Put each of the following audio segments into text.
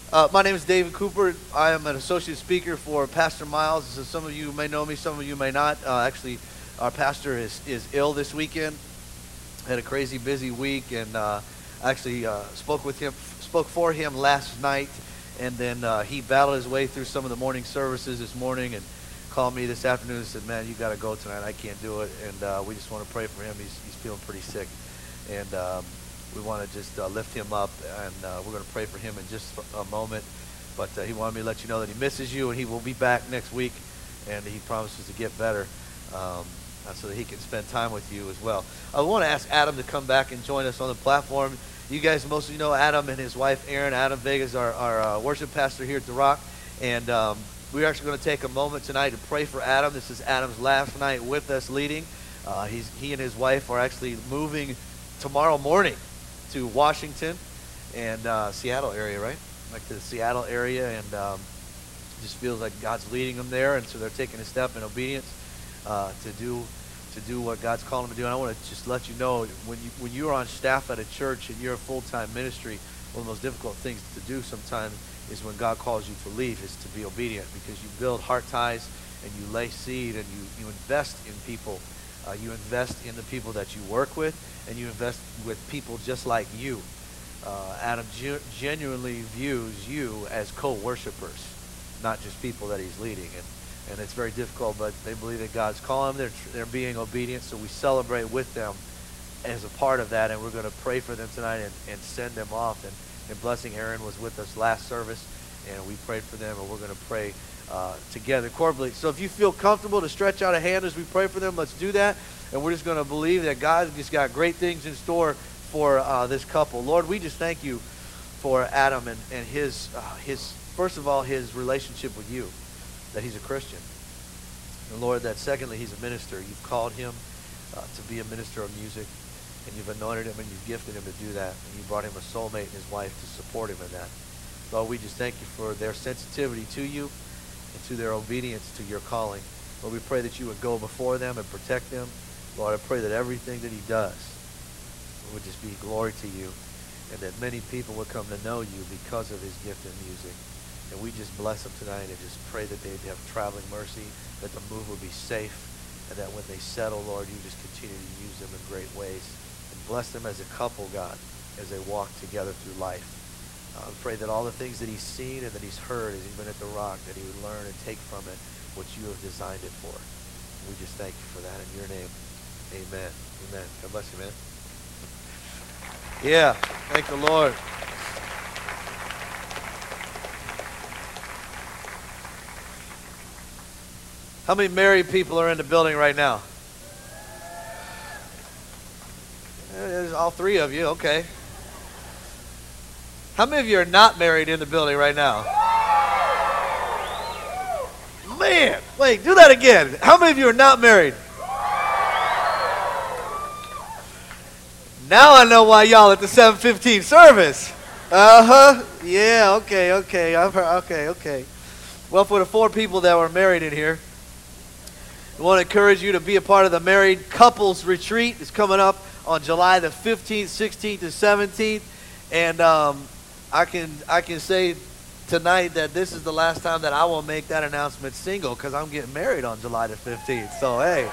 My name is David Cooper. I am an associate speaker for Pastor Miles. So some of you may know me, some of you may not. Actually, our pastor is ill this weekend. Had a crazy busy week, and actually spoke for him last night, and then he battled his way through some of the morning services this morning, and called me this afternoon and said, "Man, you got to go tonight. I can't do it." And we just want to pray for him. He's feeling pretty sick, and we want to just lift him up, and we're going to pray for him in just a moment. But he wanted me to let you know that he misses you, and he will be back next week, and he promises to get better so that he can spend time with you as well. I want to ask Adam to come back and join us on the platform. You guys, most of you know Adam and his wife, Erin. Adam Vega is our worship pastor here at The Rock, and we're actually going to take a moment tonight to pray for Adam. This is Adam's last night with us leading. He and his wife are actually moving tomorrow morning to Washington and Seattle area, right? Like to the Seattle area, and just feels like God's leading them there, and so they're taking a step in obedience to do what God's calling them to do. And I want to just let you know, when you're on staff at a church and you're a full-time ministry, one of the most difficult things to do sometimes is when God calls you to leave, is to be obedient, because you build heart ties and you lay seed and you invest in people. You invest in the people that you work with, and you invest with people just like you. Adam genuinely views you as co-worshipers, not just people that he's leading. And it's very difficult, but they believe that God's calling them. They're being obedient, so we celebrate with them as a part of that, and we're going to pray for them tonight and send them off. And blessing Aaron was with us last service, and we prayed for them, and we're going to pray together corporately. So if you feel comfortable to stretch out a hand as we pray for them, let's do that. And we're just going to believe that God just got great things in store for this couple. Lord, we just thank you for Adam and his first of all, his relationship with you, that he's a Christian. And Lord, that secondly, he's a minister. You've called him to be a minister of music, and you've anointed him and you've gifted him to do that. And you brought him a soulmate and his wife to support him in that. Lord, we just thank you for their sensitivity to you and to their obedience to your calling. Lord, we pray that you would go before them and protect them. Lord, I pray that everything that he does would just be glory to you, and that many people would come to know you because of his gift in music. And we just bless them tonight and just pray that they'd have traveling mercy, that the move would be safe, and that when they settle, Lord, you just continue to use them in great ways. And bless them as a couple, God, as they walk together through life. I pray that all the things that he's seen and that he's heard as he's been at The Rock, that he would learn and take from it what you have designed it for. We just thank you for that in your name. Amen. Amen. God bless you, man. Yeah. Thank the Lord. How many married people are in the building right now? There's all three of you. Okay. How many of you are not married in the building right now? Man, wait, do that again. How many of you are not married? Now I know why y'all at the 7:15 service. Yeah, okay. I've heard, okay. Well, for the 4 people that were married in here, I want to encourage you to be a part of the Married Couples Retreat. It's coming up on July the 15th, 16th, and 17th. And I can say tonight that this is the last time that I will make that announcement single, because I'm getting married on July the 15th. So, hey.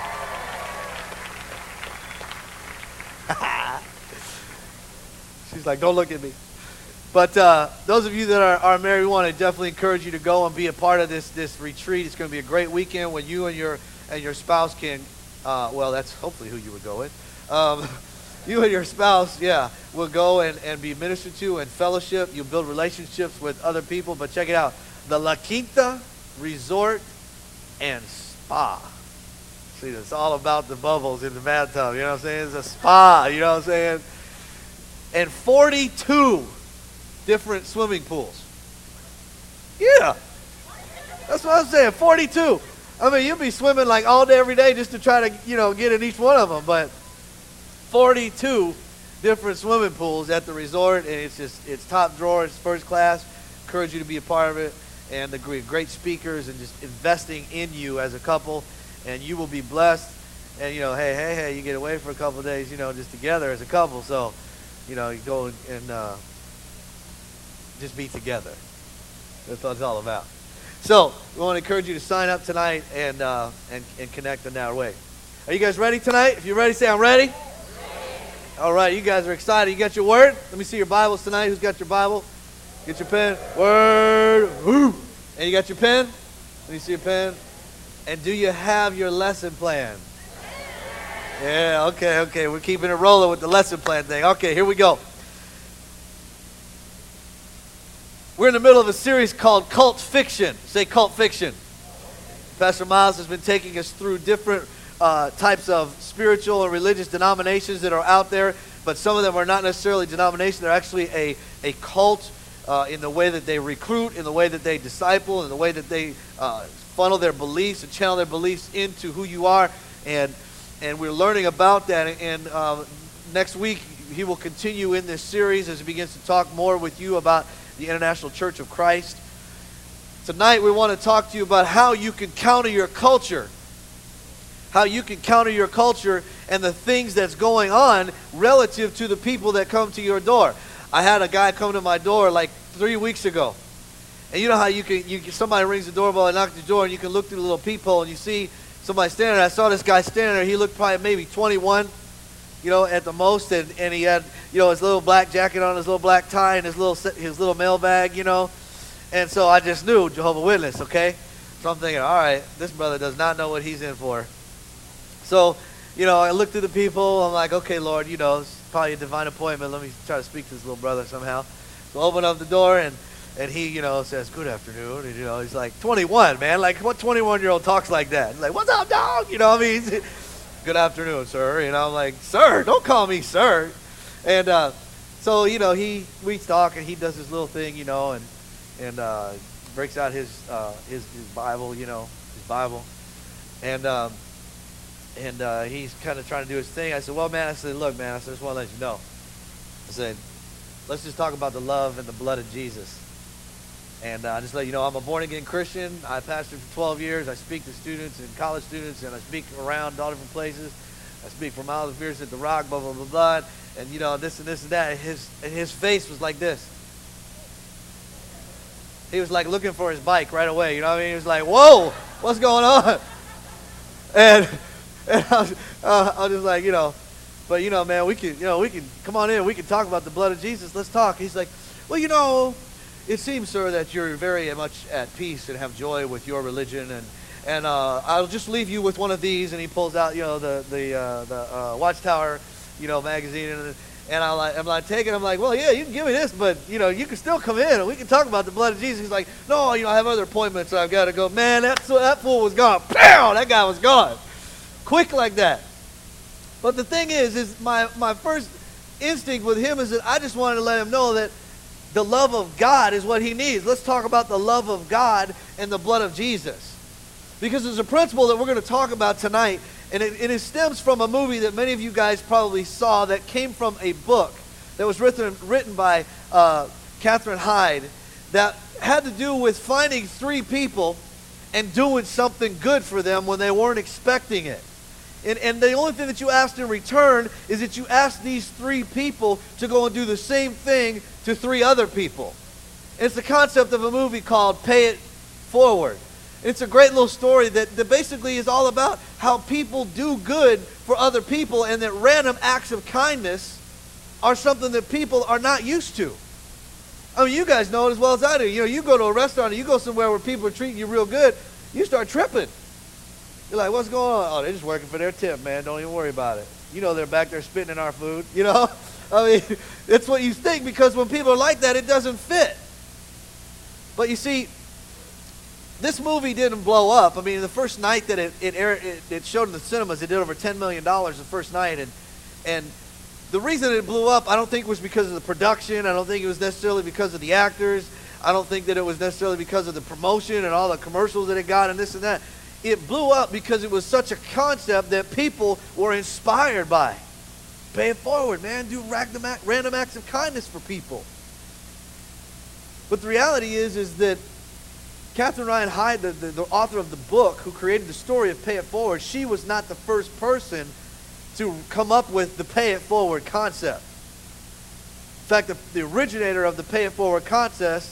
She's like, don't look at me. But those of you that are married, we want to definitely encourage you to go and be a part of this retreat. It's going to be a great weekend when you and your spouse can, well, that's hopefully who you would go with. You and your spouse, will go and be ministered to and fellowship. You'll build relationships with other people. But check it out. The La Quinta Resort and Spa. See, it's all about the bubbles in the bathtub. You know what I'm saying? It's a spa. You know what I'm saying? And 42 different swimming pools. Yeah. That's what I'm saying. 42. I mean, you'll be swimming like all day, every day just to try to, get in each one of them. But 42 different swimming pools at the resort, and it's top drawer, it's first class. Encourage you to be a part of it, and the great speakers, and just investing in you as a couple, and you will be blessed. And hey, you get away for a couple of days, just together as a couple. So, you go and just be together. That's what it's all about. So we want to encourage you to sign up tonight and connect in that way. Are you guys ready tonight? If you're ready, say I'm ready. All right, you guys are excited. You got your word? Let me see your Bibles tonight. Who's got your Bible? Get your pen. Word. Woo. And you got your pen? Let me see your pen. And do you have your lesson plan? Yeah, okay. We're keeping it rolling with the lesson plan thing. Okay, here we go. We're in the middle of a series called Cult Fiction. Say cult fiction. Pastor Miles has been taking us through different types of spiritual and religious denominations that are out there, but some of them are not necessarily denominations. They're actually a cult in the way that they recruit, in the way that they disciple, in the way that they funnel their beliefs and channel their beliefs into who you are. And we're learning about that. And next week, he will continue in this series as he begins to talk more with you about the International Church of Christ. Tonight, we want to talk to you about how you can counter your culture. How you can counter your culture and the things that's going on relative to the people that come to your door. I had a guy come to my door like 3 weeks ago. And you know how you can somebody rings the doorbell and knocks the door and you can look through the little peephole and you see somebody standing there. I saw this guy standing there. He looked probably maybe 21, at the most. And he had, his little black jacket on, his little black tie, and his little mail bag, And so I just knew, Jehovah's Witness, okay? So I'm thinking, all right, this brother does not know what he's in for. So, I looked through the people. I'm like, okay, Lord, it's probably a divine appointment. Let me try to speak to this little brother somehow. So I open up the door, and he, says, good afternoon. And, he's like 21, man. Like, what 21-year-old talks like that? He's like, what's up, dog? Good afternoon, sir. I'm like, sir, don't call me sir. And so, we talk, and he does his little thing, and breaks out his Bible, his Bible. And he's kind of trying to do his thing. I said, well, man, look, man, I just want to let you know. I said, let's just talk about the love and the blood of Jesus. And just let you know, I'm a born-again Christian. I pastored for 12 years. I speak to students and college students, and I speak around all different places. I speak for Miles of Fierce at the Rock, blah, blah, blah, blah. And, this and this and that. And his face was like this. He was like looking for his bike right away. He was like, whoa, what's going on? And I was just like, but man, we can come on in. We can talk about the blood of Jesus. Let's talk. He's like, well, it seems, sir, that you're very much at peace and have joy with your religion, and I'll just leave you with one of these. And he pulls out, the Watchtower, magazine, and I'm like taking. I'm like, well, yeah, you can give me this, but you can still come in and we can talk about the blood of Jesus. He's like, no, I have other appointments, so I've got to go. Man, that fool was gone. Pow! That guy was gone. Quick like that. But the thing is my first instinct with him is that I just wanted to let him know that the love of God is what he needs. Let's talk about the love of God and the blood of Jesus. Because there's a principle that we're going to talk about tonight, and it stems from a movie that many of you guys probably saw that came from a book that was written by Catherine Hyde that had to do with finding three people and doing something good for them when they weren't expecting it. And the only thing that you asked in return is that you asked these three people to go and do the same thing to three other people. And it's the concept of a movie called Pay It Forward. It's a great little story that basically is all about how people do good for other people, and that random acts of kindness are something that people are not used to. I mean, you guys know it as well as I do. You go to a restaurant and you go somewhere where people are treating you real good, you start tripping. You're like, what's going on? Oh, they're just working for their tip, man. Don't even worry about it. They're back there spitting in our food, I mean, it's what you think, because when people are like that, it doesn't fit. But you see, this movie didn't blow up. I mean, the first night that it showed in the cinemas, it did over $10 million the first night. And the reason it blew up, I don't think was because of the production. I don't think it was necessarily because of the actors. I don't think that it was necessarily because of the promotion and all the commercials that it got and this and that. It blew up because it was such a concept that people were inspired by. Pay it forward, man. Do random acts of kindness for people. But the reality is that Catherine Ryan Hyde, the author of the book, who created the story of Pay It Forward, she was not the first person to come up with the Pay It Forward concept. fact, the originator of the pay it forward concept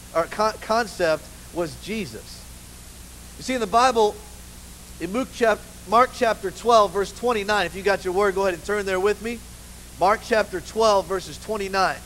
was Jesus. You see, in the Bible, in Mark chapter 12, verse 29, if you got your word, go ahead and turn there with me. Mark chapter 12, verses 29.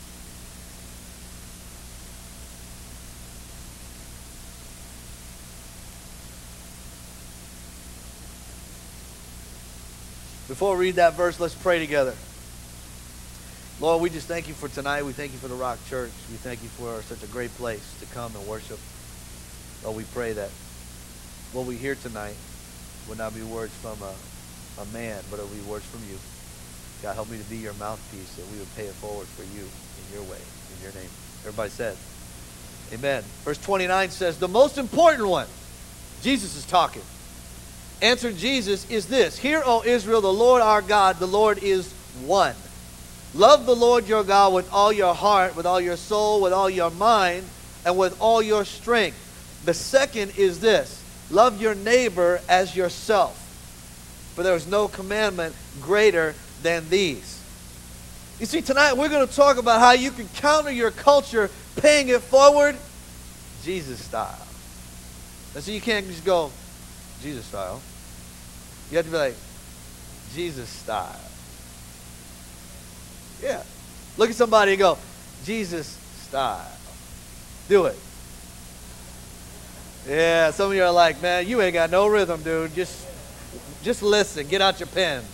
Before we read that verse, let's pray together. Lord, we just thank you for tonight. We thank you for the Rock Church. We thank you for such a great place to come and worship. Lord, we pray that what we hear tonight will not be words from a man, but it will be words from you. God, help me to be your mouthpiece, that we would pay it forward for you in your way, in your name. Everybody said, amen. Verse 29 says, the most important one, Jesus is talking. Answered Jesus is this: Hear, O Israel, the Lord our God, the Lord is one. Love the Lord your God with all your heart, with all your soul, with all your mind, and with all your strength. The second is this: love your neighbor as yourself. For there is no commandment greater than these. You see, tonight we're going to talk about how you can counter your culture paying it forward Jesus style. And so you can't just go Jesus style. You have to be like Jesus style. Yeah. Look at somebody and go Jesus style. Do it. Yeah, some of you are like, man, you ain't got no rhythm, dude. Just listen. Get out your pen.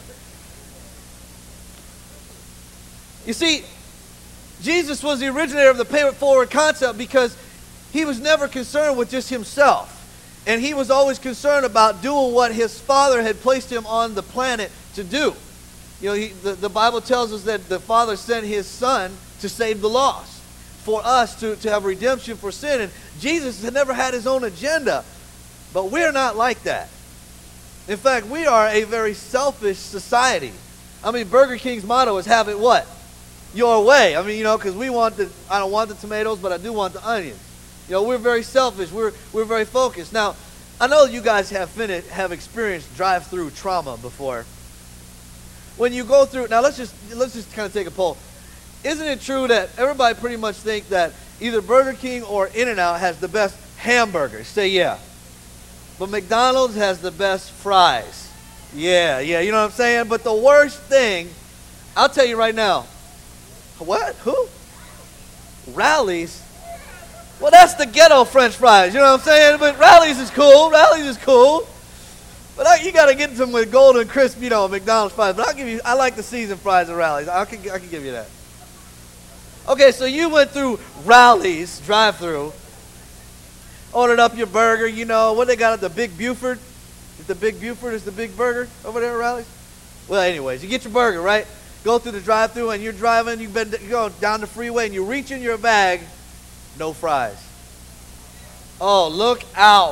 You see, Jesus was the originator of the pay it forward concept because he was never concerned with just himself. And he was always concerned about doing what his Father had placed him on the planet to do. You know, the Bible tells us that the Father sent his Son to save the lost, for us to have redemption for sin. And Jesus had never had his own agenda. But we're not like that. In fact, we are a very selfish society. I mean, Burger King's motto is have it what? Your way. I mean, you know, because I don't want the tomatoes, but I do want the onions. You know, we're very selfish. We're very focused. Now, I know you guys have experienced drive-through trauma before. When you go through, now let's just kind of take a poll. Isn't it true that everybody pretty much think that either Burger King or In-N-Out has the best hamburgers? Say yeah. But McDonald's has the best fries. Yeah, you know what I'm saying? But the worst thing, I'll tell you right now. What? Who? Rallies? Well, that's the ghetto French fries, you know what I'm saying? But Rallies is cool. But you got to get them with golden crisp, you know, McDonald's fries. But I like the seasoned fries at Rallies. I can give you that. Okay, so you went through Rallies drive-through, ordered up your burger, you know, what they got at the Big Buford? If the Big Buford is the big burger over there at Rallies? Well, anyways, you get your burger, right? Go through the drive-thru and you're driving, you go down the freeway and you reach in your bag, no fries. Oh, look out.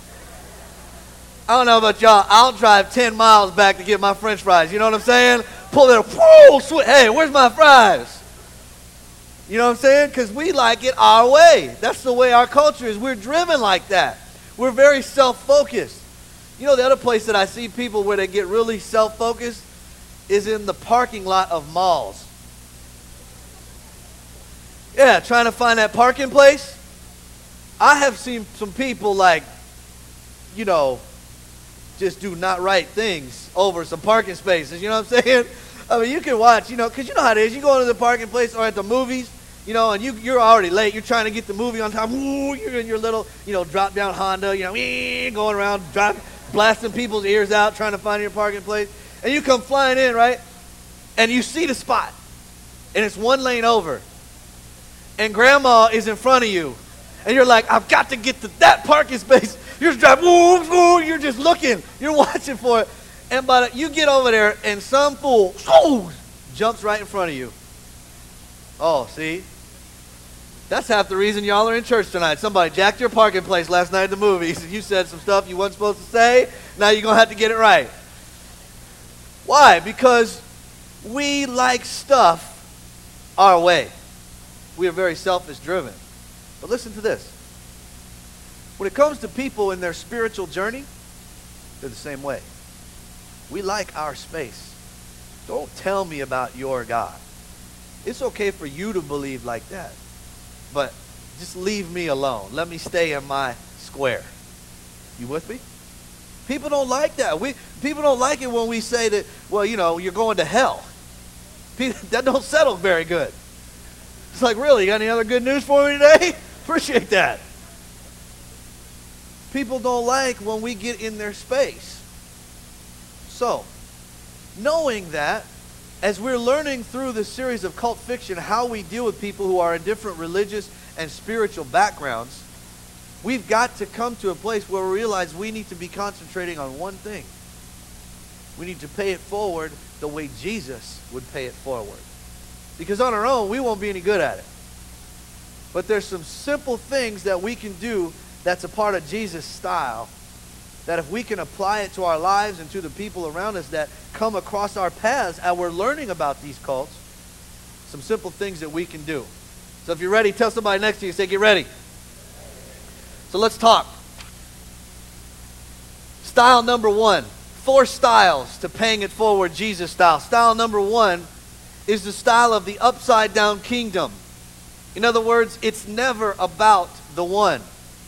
I don't know about y'all, I'll drive 10 miles back to get my French fries, you know what I'm saying? Pull there, whoa, hey, where's my fries? You know what I'm saying? Because we like it our way. That's the way our culture is. We're driven like that. We're very self-focused. You know, the other place that I see people where they get really self-focused is in the parking lot of malls. Yeah, trying to find that parking place. I have seen some people like, you know, just do not right things over some parking spaces. You know what I'm saying? I mean, you can watch, you know, because you know how it is. You go into the parking place or at the movies, you know, and you're already late. You're trying to get the movie on time. Ooh, you're in your little, you know, drop-down Honda, you know, going around, blasting people's ears out, trying to find your parking place. And you come flying in, right? And you see the spot. And it's one lane over. And grandma is in front of you. And you're like, I've got to get to that parking space. You're just driving, you're just looking. You're watching for it. And you get over there, and some fool jumps right in front of you. Oh, see? That's half the reason y'all are in church tonight. Somebody jacked your parking place last night at the movies, and you said some stuff you weren't supposed to say. Now you're going to have to get it right. Why? Because we like stuff our way. We are very selfish driven. But listen to this. When it comes to people in their spiritual journey, they're the same way. We like our space. Don't tell me about your God. It's okay for you to believe like that. But just leave me alone. Let me stay in my square. You with me? People don't like that. People don't like it when we say that, well, you're going to hell. That don't settle very good. It's like, really, you got any other good news for me today? Appreciate that. People don't like when we get in their space. So, knowing that, as we're learning through this series of cult fiction how we deal with people who are in different religious and spiritual backgrounds, we've got to come to a place where we realize we need to be concentrating on one thing. We need to pay it forward the way Jesus would pay it forward. Because on our own, we won't be any good at it. But there's some simple things that we can do that's a part of Jesus' style, that if we can apply it to our lives and to the people around us that come across our paths as we're learning about these cults, some simple things that we can do. So if you're ready, tell somebody next to you, say, get ready. So let's talk. Style number 1. 4 styles to paying it forward, Jesus style. Style number 1 is the style of the upside down kingdom. In other words, it's never about the one.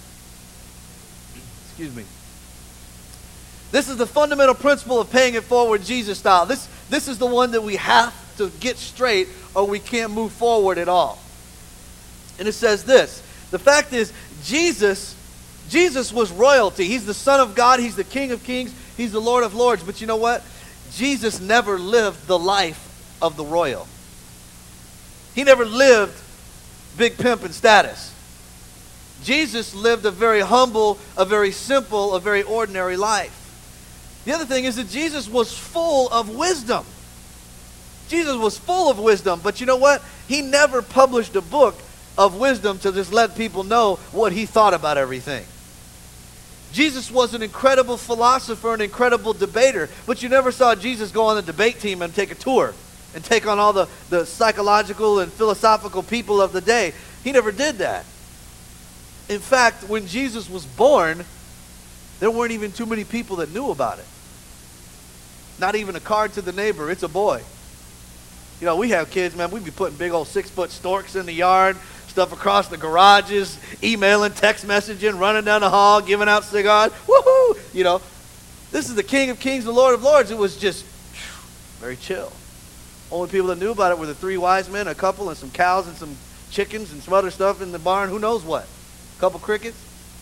Excuse me. This is the fundamental principle of paying it forward, Jesus style. This is the one that we have to get straight or we can't move forward at all. And it says this. The fact is, Jesus was royalty. He's the Son of God. He's the King of Kings. He's the Lord of Lords. But you know what? Jesus never lived the life of the royal. He never lived big pimpin' status. Jesus lived a very humble, a very simple, a very ordinary life. The other thing is that Jesus was full of wisdom. Jesus was full of wisdom, but you know what? He never published a book of wisdom to just let people know what he thought about everything. Jesus was an incredible philosopher, an incredible debater, but you never saw Jesus go on the debate team and take a tour and take on all the psychological and philosophical people of the day. He never did that. In fact, when Jesus was born, there weren't even too many people that knew about it. Not even a card to the neighbor. It's a boy. We have kids, man. We be putting big old 6-foot storks in the yard, stuff across the garages, emailing, text messaging, running down the hall, giving out cigars. Woohoo! This is the King of Kings, the Lord of Lords. It was just very chill. Only people that knew about it were the 3 wise men, a couple, and some cows and some chickens and some other stuff in the barn. Who knows what? A couple crickets.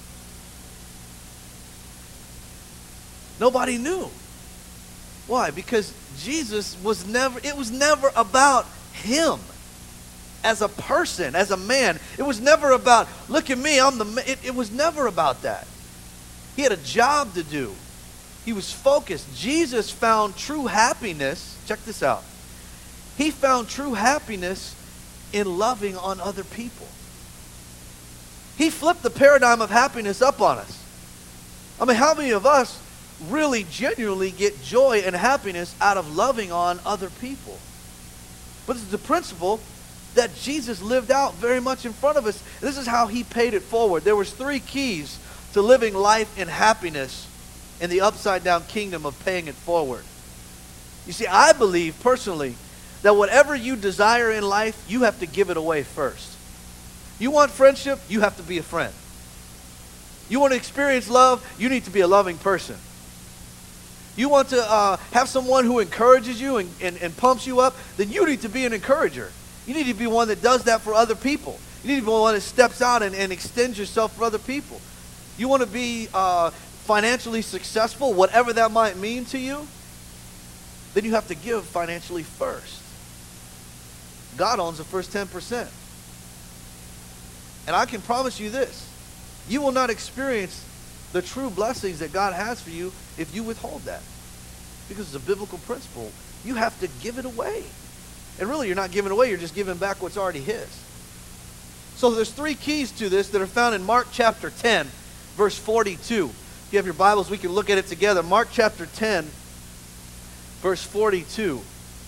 Nobody knew. Why? Because Jesus was never about him as a person, as a man. It was never about, look at me, I'm the man. It was never about that. He had a job to do. He was focused. Jesus found true happiness. Check this out. He found true happiness in loving on other people. He flipped the paradigm of happiness up on us. I mean, how many of us really genuinely get joy and happiness out of loving on other people? But it's the principle that Jesus lived out very much in front of us. This is how he paid it forward. There was 3 keys to living life in happiness in the upside down kingdom of paying it forward. You see, I believe personally that whatever you desire in life, you have to give it away first. You want friendship, you have to be a friend. You want to experience love, you need to be a loving person. You want to have someone who encourages you and pumps you up, then you need to be an encourager. You need to be one that does that for other people. You need to be one that steps out and extends yourself for other people. You want to be financially successful, whatever that might mean to you, then you have to give financially first. God owns the first 10%. And I can promise you this. You will not experience the true blessings that God has for you if you withhold that. Because it's a biblical principle. You have to give it away. And really, you're not giving away. You're just giving back what's already his. So there's 3 keys to this that are found in Mark chapter 10, verse 42. If you have your Bibles, we can look at it together. Mark chapter 10, verse 42.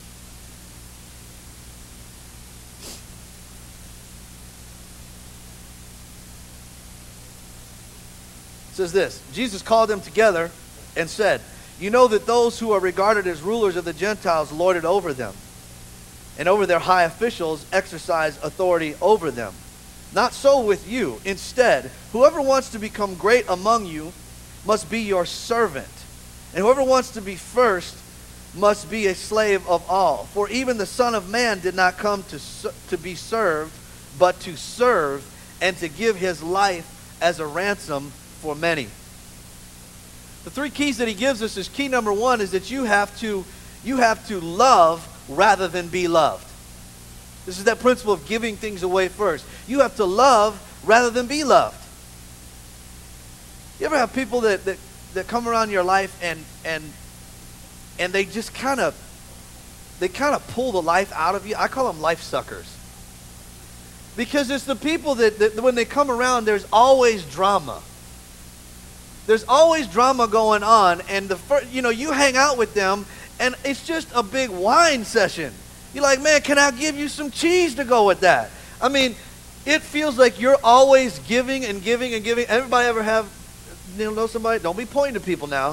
It says this, Jesus called them together and said, "You know that those who are regarded as rulers of the Gentiles lord it over them, and over their high officials exercise authority over them. Not so with you. Instead, whoever wants to become great among you must be your servant, and whoever wants to be first must be a slave of all. For even the Son of Man did not come to be served, but to serve and to give his life as a ransom for many. The three keys that he gives us is key number one is that you have to love rather than be loved. This is that principle of giving things away first. You have to love rather than be loved. You ever have people that come around your life and they just kind of pull the life out of you? I call them life suckers. Because it's the people that when they come around, there's always drama. There's always drama going on, and you hang out with them, and it's just a big whine session. You're like, man, can I give you some cheese to go with that? I mean, it feels like you're always giving and giving and giving. Everybody ever know somebody? Don't be pointing to people now.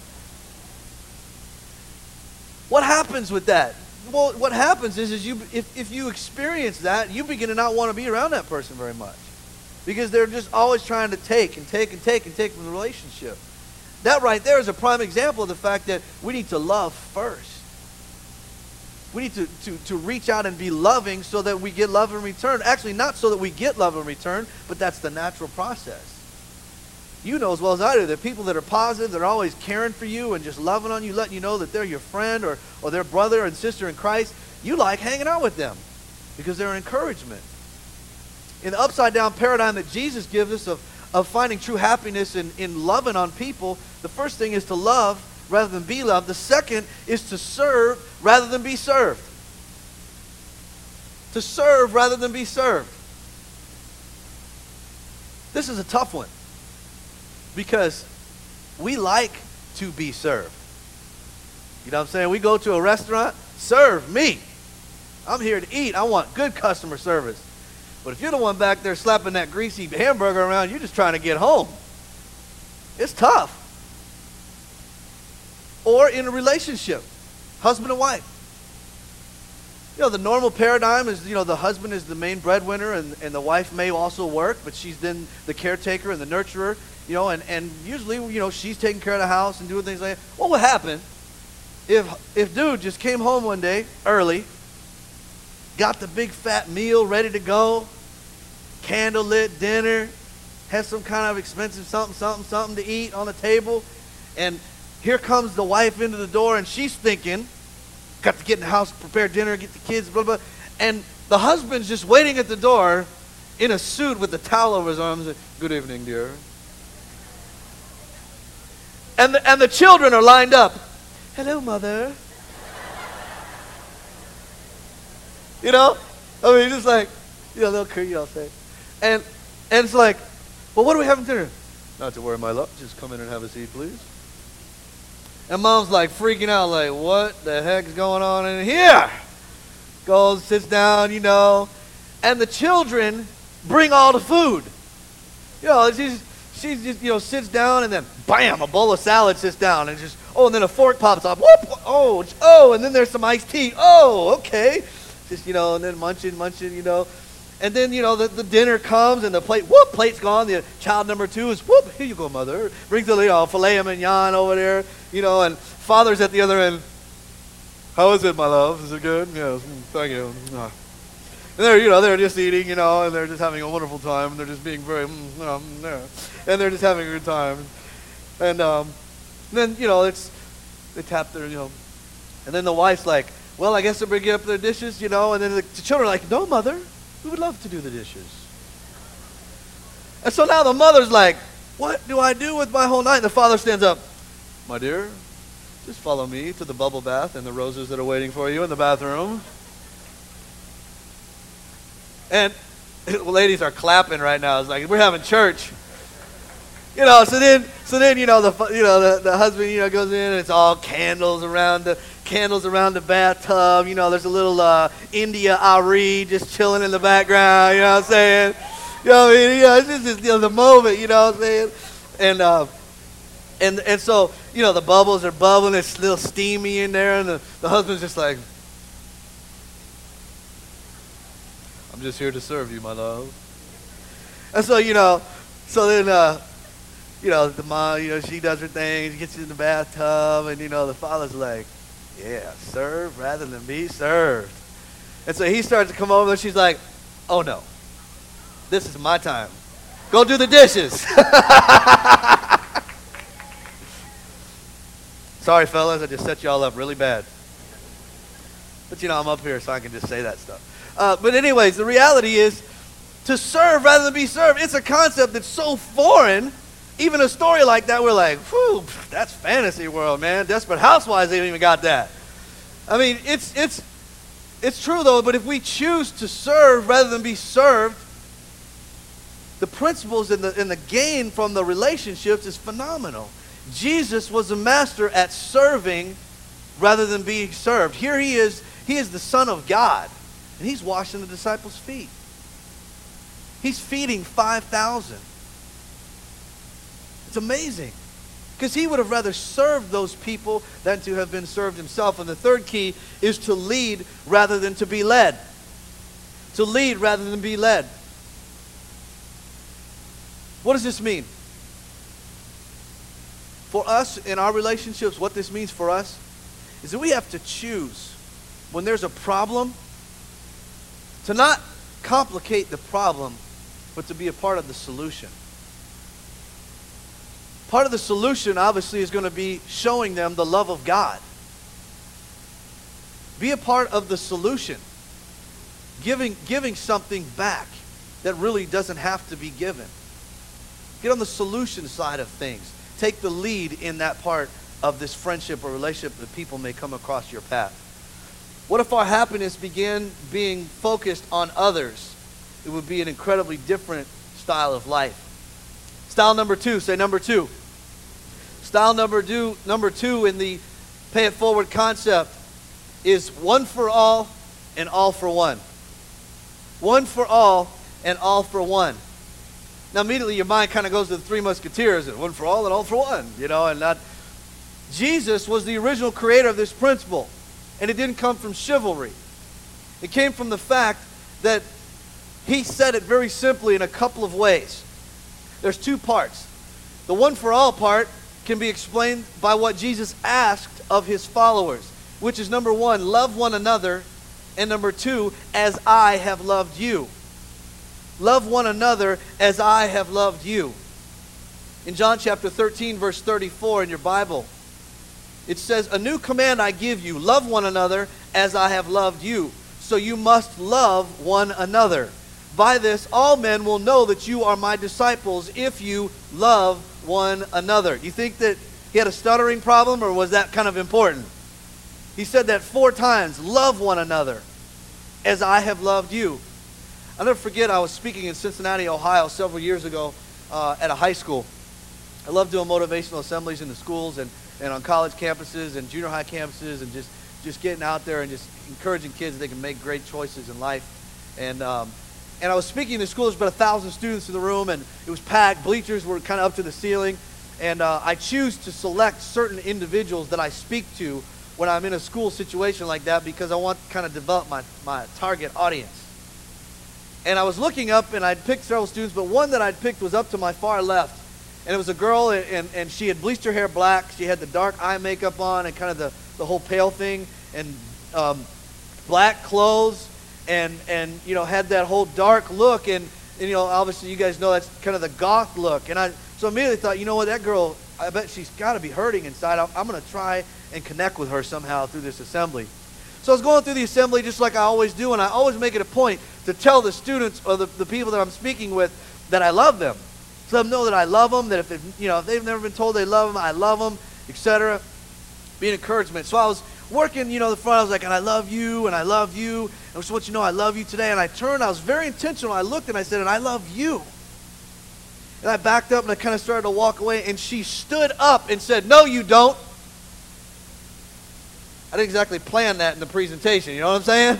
What happens with that? Well, what happens is if you experience that, you begin to not want to be around that person very much. Because they're just always trying to take and take and take and take from the relationship. That right there is a prime example of the fact that we need to love first. We need to reach out and be loving so that we get love in return. Actually, not so that we get love in return, but that's the natural process. You know as well as I do that people that are positive, that are always caring for you and just loving on you, letting you know that they're your friend or their brother and sister in Christ, you like hanging out with them because they're an encouragement. In the upside-down paradigm that Jesus gives us of finding true happiness in loving on people, the first thing is to love rather than be loved. The second is to serve rather than be served. To serve rather than be served. This is a tough one because we like to be served. You know what I'm saying? We go to a restaurant, serve me. I'm here to eat. I want good customer service. But if you're the one back there slapping that greasy hamburger around, you're just trying to get home. It's tough. Or in a relationship, husband and wife. You know, the normal paradigm is, the husband is the main breadwinner and the wife may also work, but she's then the caretaker and the nurturer, and usually, she's taking care of the house and doing things like that. What would happen if dude just came home one day early, got the big fat meal ready to go, candlelit dinner, has some kind of expensive something to eat on the table, and here comes the wife into the door, and she's thinking, got to get in the house, prepare dinner, get the kids, blah, blah, and the husband's just waiting at the door in a suit with a towel over his arms. Good evening, dear. And the children are lined up. Hello, mother. Just like, a little creepy, I'll say. And it's like, well, what are we having dinner? Not to worry, my love. Just come in and have a seat, please. And mom's like freaking out, like, what the heck's going on in here? Goes, sits down, and the children bring all the food. She just, sits down, and then, bam, a bowl of salad sits down, and and then a fork pops up. Whoop, oh, and then there's some iced tea. Oh, okay. Just, and then munching, And then, the dinner comes, and the plate's gone. The child number 2 is, here you go, mother. Brings the, filet mignon over there, and father's at the other end. How is it, my love? Is it good? Yes, thank you. And they're just eating, and they're just having a wonderful time, and they're just being very, and they're just having a good time. And then, they tap their, and then the wife's like, well, I guess they're bringing up their dishes, and then the children are like, no, mother, we would love to do the dishes. And so now the mother's like, what do I do with my whole night? And the father stands up, my dear, just follow me to the bubble bath and the roses that are waiting for you in the bathroom. And ladies are clapping right now. It's like we're having church. So then the husband goes in and it's all candles around the bathtub. There's a little India Ari just chilling in the background. You know what I'm saying? It's just the moment. You know what I'm saying? And so the bubbles are bubbling. It's a little steamy in there, and the husband's just like, I'm just here to serve you, my love. And so, then, the mom, she does her thing. She gets in the bathtub, and, the father's like, yeah, serve rather than be served. And so he starts to come over, and she's like, oh, no. This is my time. Go do the dishes. Sorry, fellas, I just set y'all up really bad. But, I'm up here so I can just say that stuff. But anyways, the reality is to serve rather than be served. It's a concept that's so foreign. Even a story like that, we're like, whew, that's fantasy world, man. Desperate Housewives ain't even got that. I mean, it's true, though, but if we choose to serve rather than be served, the principles and the gain from the relationships is phenomenal. Jesus was a master at serving rather than being served. Here he is the Son of God, and he's washing the disciples' feet. He's feeding 5,000. It's amazing, because he would have rather served those people than to have been served himself. And the third key is to lead rather than to be led. To lead rather than be led. What does this mean? For us, in our relationships, what this means for us is that we have to choose, when there's a problem, to not complicate the problem, but to be a part of the solution. Part of the solution, obviously, is going to be showing them the love of God. Be a part of the solution. Giving something back that really doesn't have to be given. Get on the solution side of things. Take the lead in that part of this friendship or relationship that people may come across your path. What if our happiness began being focused on others? It would be an incredibly different style of life. Style number two, say number two. Style number two in the pay it forward concept is one for all and all for one. One for all and all for one. Now immediately your mind kind of goes to the Three Musketeers, and one for all and all for one, and not. Jesus was the original creator of this principle, and it didn't come from chivalry. It came from the fact that he said it very simply in a couple of ways. There's two parts. The one for all part can be explained by what Jesus asked of his followers, which is number one, love one another, and number two, as I have loved you. Love one another as I have loved you. In John chapter 13, verse 34 in your Bible, it says, a new command I give you, love one another as I have loved you. So you must love one another. By this, all men will know that you are my disciples if you love one another. Do you think that he had a stuttering problem, or was that kind of important? He said that 4 times, love one another as I have loved you. I'll never forget, I was speaking in Cincinnati, Ohio several years ago at a high school. I love doing motivational assemblies in the schools and on college campuses and junior high campuses, and just getting out there and just encouraging kids that they can make great choices in life. And I was speaking in the school. There's about 1,000 students in the room, and it was packed. Bleachers were kind of up to the ceiling. And I choose to select certain individuals that I speak to when I'm in a school situation like that, because I want to kind of develop my target audience. And I was looking up, and I'd picked several students, but one that I'd picked was up to my far left. And it was a girl, and she had bleached her hair black. She had the dark eye makeup on and kind of the whole pale thing, and black clothes, and had that whole dark look. And obviously you guys know that's kind of the goth look. And so immediately thought, you know what, that girl, I bet she's got to be hurting inside. I'm going to try and connect with her somehow through this assembly. So I was going through the assembly just like I always do, and I always make it a point to tell the students or the people that I'm speaking with that I love them. So let them know that I love them, that if they've never been told they love them, I love them, etc. Be an encouragement. So I was working, the front. I was like, and I love you, and I love you. I just want you to know I love you today. And I turned. I was very intentional. I looked and I said, and I love you. And I backed up and I kind of started to walk away. And she stood up and said, no, you don't. I didn't exactly plan that in the presentation. You know what I'm saying?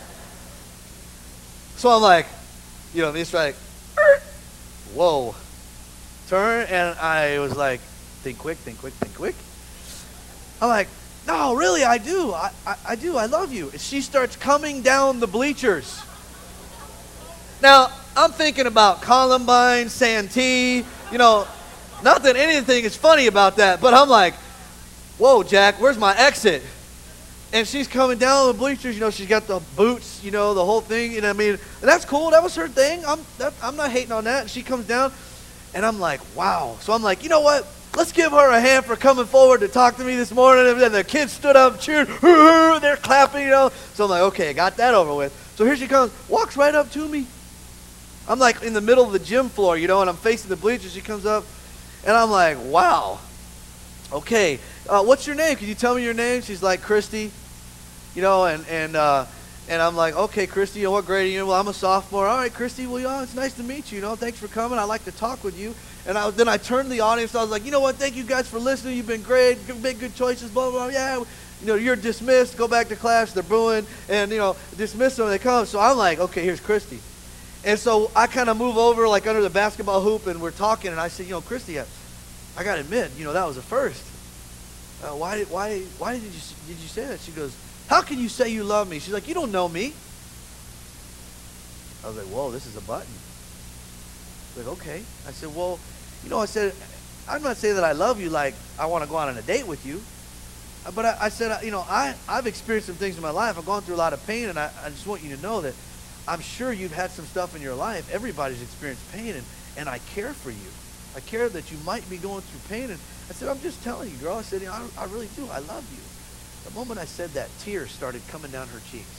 So I'm like, it's like, whoa. Turn, and I was like, think quick, think quick, think quick. I'm like, no, really, I do. I do. I love you. And she starts coming down the bleachers. Now, I'm thinking about Columbine, Santee, not that anything is funny about that, but I'm like, whoa, Jack, where's my exit? And she's coming down the bleachers, she's got the boots, the whole thing, and that's cool, that was her thing, I'm not hating on that. And she comes down, and I'm like, wow. So I'm like, you know what? Let's give her a hand for coming forward to talk to me this morning. And the kids stood up, cheered, they're clapping, So I'm like, okay, I got that over with. So here she comes, walks right up to me. I'm like in the middle of the gym floor, and I'm facing the bleachers. She comes up, and I'm like, wow. Okay, what's your name? Can you tell me your name? She's like, Christy, and I'm like, okay, Christy, what grade are you in? Well, I'm a sophomore. All right, Christy, well, it's nice to meet you. Thanks for coming. I'd like to talk with you. And then I turned to the audience. I was like, you know what? Thank you guys for listening. You've been great. Made good choices. Blah, blah, blah. Yeah, you're dismissed. Go back to class. They're booing. And, dismiss them when they come. So I'm like, okay, here's Christy. And so I kind of move over like under the basketball hoop, and we're talking. And I said, Christy, I got to admit, that was a first. Why did you say that? She goes, how can you say you love me? She's like, you don't know me. I was like, whoa, this is a button. Like, okay. I said, well, I'm not saying that I love you like I want to go out on a date with you. But I said, I've experienced some things in my life. I've gone through a lot of pain, and I just want you to know that I'm sure you've had some stuff in your life. Everybody's experienced pain, and I care for you. I care that you might be going through pain. And I said, I'm just telling you, girl. I said, I really do. I love you. The moment I said that, tears started coming down her cheeks.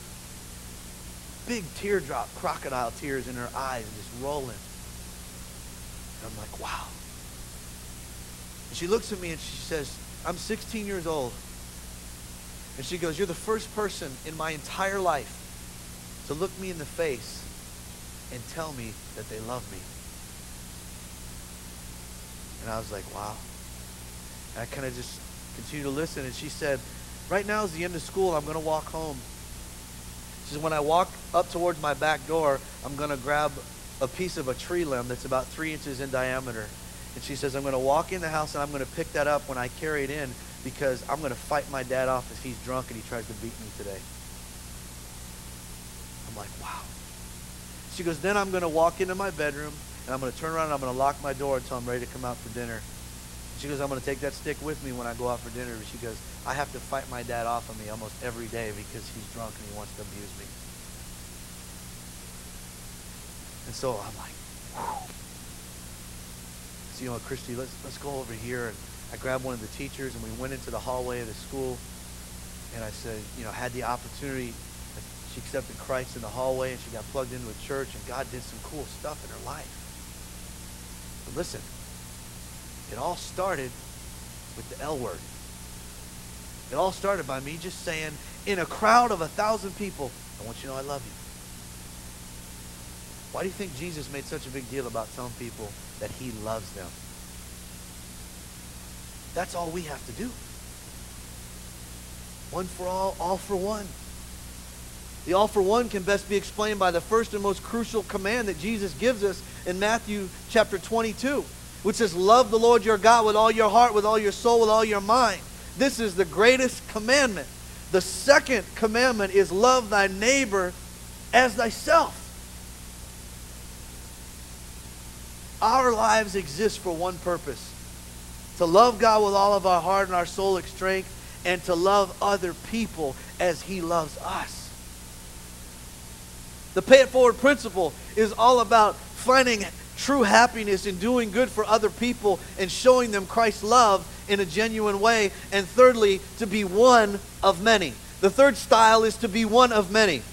Big teardrop, crocodile tears in her eyes, and just rolling. And I'm like, wow. And she looks at me and she says, I'm 16 years old. And she goes, you're the first person in my entire life to look me in the face and tell me that they love me. And I was like, wow. And I kind of just continued to listen. And she said, right now is the end of school. I'm going to walk home. She said, when I walk up towards my back door, I'm going to grab a piece of a tree limb that's about 3 inches in diameter. And she says, I'm going to walk in the house and I'm going to pick that up when I carry it in because I'm going to fight my dad off if he's drunk and he tries to beat me today. I'm like, wow. She goes, then I'm going to walk into my bedroom and I'm going to turn around and I'm going to lock my door until I'm ready to come out for dinner. She goes, I'm going to take that stick with me when I go out for dinner. She goes, I have to fight my dad off of me almost every day because he's drunk and he wants to abuse me. And so I'm like, whew. So, Christy, let's go over here. And I grabbed one of the teachers and we went into the hallway of the school. And I said, had the opportunity. She accepted Christ in the hallway and she got plugged into a church and God did some cool stuff in her life. But listen, it all started with the L word. It all started by me just saying, in a crowd of 1,000 people, I want you to know I love you. Why do you think Jesus made such a big deal about telling people that he loves them? That's all we have to do. One for all for one. The all for one can best be explained by the first and most crucial command that Jesus gives us in Matthew chapter 22, which says, love the Lord your God with all your heart, with all your soul, with all your mind. This is the greatest commandment. The second commandment is love thy neighbor as thyself. Our lives exist for one purpose: to love God with all of our heart and our soul and strength, and to love other people as he loves us. The Pay It Forward principle is all about finding true happiness in doing good for other people and showing them Christ's love in a genuine way. And thirdly, to be one of many. The third style is to be one of many.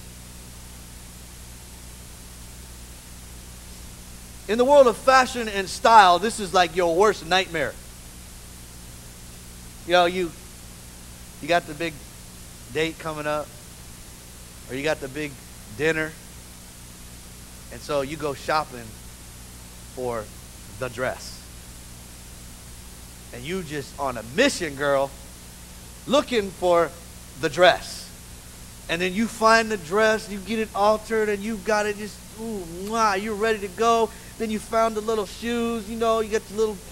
In the world of fashion and style, this is like your worst nightmare. You got the big date coming up, or you got the big dinner, and so you go shopping for the dress. And you just on a mission, girl, looking for the dress. And then you find the dress, you get it altered, and you got it just, ooh, mwah, you're ready to go. Then you found the little shoes, you get the little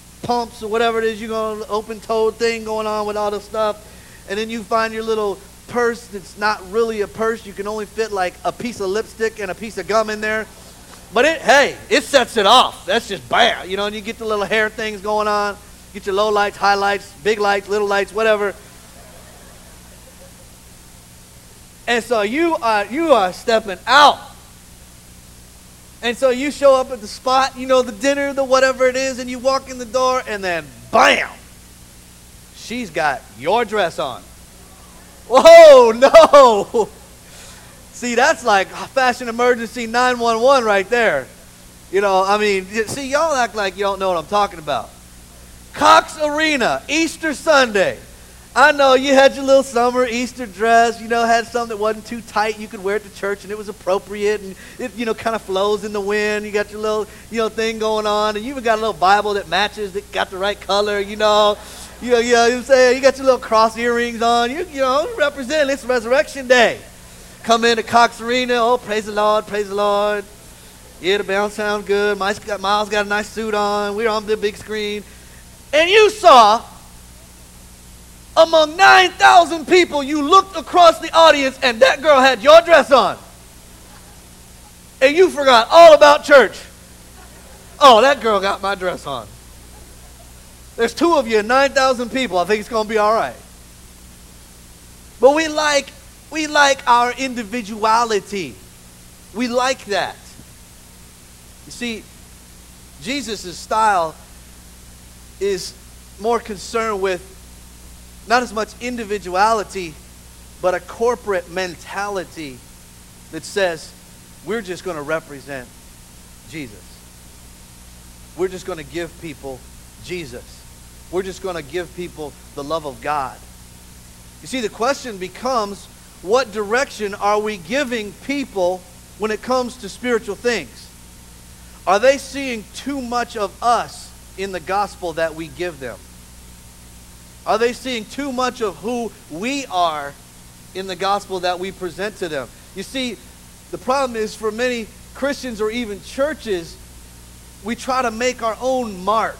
pumps or whatever it is, open-toed thing going on with all the stuff. And then you find your little purse that's not really a purse. You can only fit like a piece of lipstick and a piece of gum in there. But it sets it off. That's just bam. You know, and you get the little hair things going on. Get your low lights, highlights, big lights, little lights, whatever. And so you are stepping out. And so you show up at the spot, you know, the dinner, the whatever it is, and you walk in the door, and then bam, she's got your dress on. Whoa, no. See, that's like fashion emergency 911 right there. You know, I mean, see, y'all act like you don't know what I'm talking about. Cox Arena, Easter Sunday. I know you had your little summer Easter dress, you know, had something that wasn't too tight. You could wear it to church and it was appropriate and it, you know, kind of flows in the wind. You got your little, you know, thing going on, and you even got a little Bible that matches, that got the right color, you know. You know what I'm saying? You got your little cross earrings on. You know, represent, it's Resurrection Day. Come into Cox Arena, oh, praise the Lord, praise the Lord. Yeah, the band sounds good. Miles got a nice suit on. We're on the big screen. And you saw, among 9,000 people, you looked across the audience and that girl had your dress on. And you forgot all about church. Oh, that girl got my dress on. There's 2 of you and 9,000 people. I think it's going to be all right. But we like our individuality. We like that. You see, Jesus' style is more concerned with not as much individuality, but a corporate mentality that says, we're just going to represent Jesus. We're just going to give people Jesus. We're just going to give people the love of God. You see, the question becomes, what direction are we giving people when it comes to spiritual things? Are they seeing too much of us in the gospel that we give them? Are they seeing too much of who we are in the gospel that we present to them? You see, the problem is for many Christians or even churches, we try to make our own mark.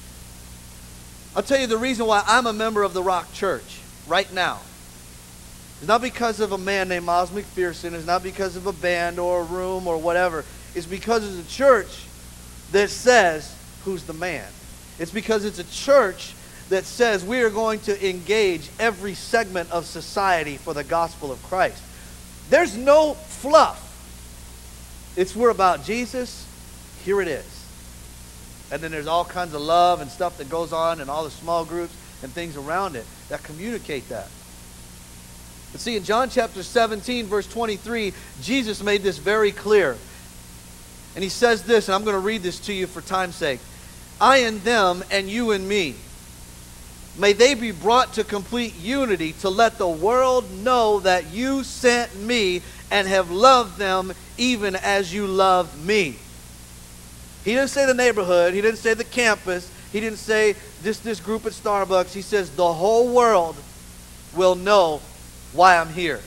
I'll tell you the reason why I'm a member of the Rock Church right now. It's not because of a man named Miles McPherson. It's not because of a band or a room or whatever. It's because it's a church that says, who's the man? It's because it's a church that says we are going to engage every segment of society for the gospel of Christ. There's no fluff. We're about Jesus. Here it is. And then there's all kinds of love and stuff that goes on and all the small groups and things around it that communicate that. But see, in John chapter 17, verse 23, Jesus made this very clear. And he says this, and I'm going to read this to you for time's sake. I and them and you and me. May they be brought to complete unity to let the world know that you sent me and have loved them even as you loved me. He didn't say the neighborhood. He didn't say the campus. He didn't say this group at Starbucks. He says the whole world will know why I'm here.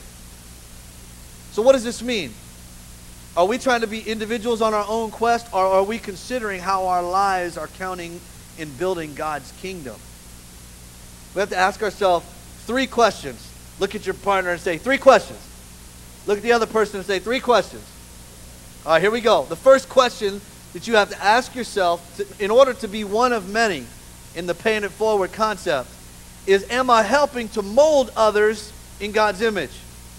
So what does this mean? Are we trying to be individuals on our own quest, or are we considering how our lives are counting in building God's kingdom? We have to ask ourselves 3 questions. Look at your partner and say 3 questions. Look at the other person and say 3 questions. All right, here we go. The first question that you have to ask yourself in order to be one of many in the paying it forward concept is, am I helping to mold others in God's image?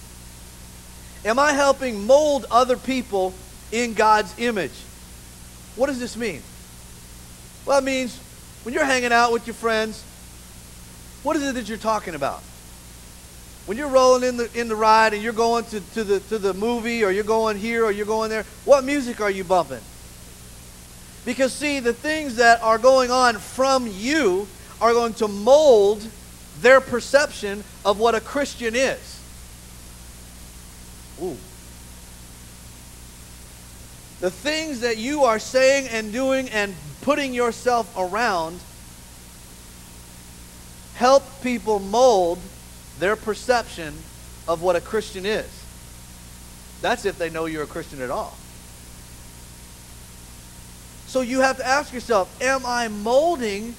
Am I helping mold other people in God's image? What does this mean? Well, it means when you're hanging out with your friends, what is it that you're talking about? When you're rolling in the ride and you're going to the movie, or you're going here or you're going there, what music are you bumping? Because see, the things that are going on from you are going to mold their perception of what a Christian is. Ooh. The things that you are saying and doing and putting yourself around help people mold their perception of what a Christian is. That's if they know you're a Christian at all. So you have to ask yourself, am I